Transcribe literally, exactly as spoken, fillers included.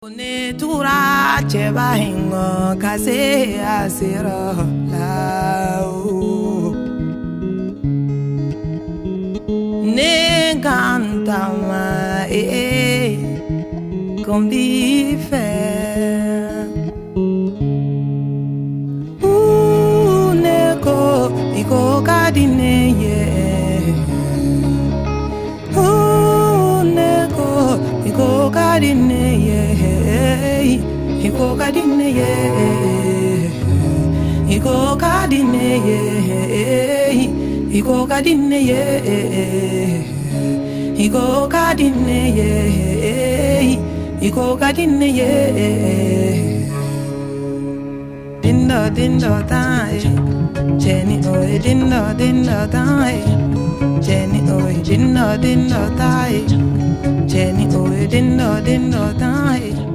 Ne tura cheba hingo kase asiro lao ne cantama e con di fe u ne ko iko kadine ye u ne ko iko kadine ye Iko kadine ye, iko kadine ye, iko kadine ye, iko kadine ye, iko kadine ye. Dindo dindo tai, Jenny oi dindo dindo tai, Jenny oi dindo dindo tai, Jenny oi dindo dindo tai.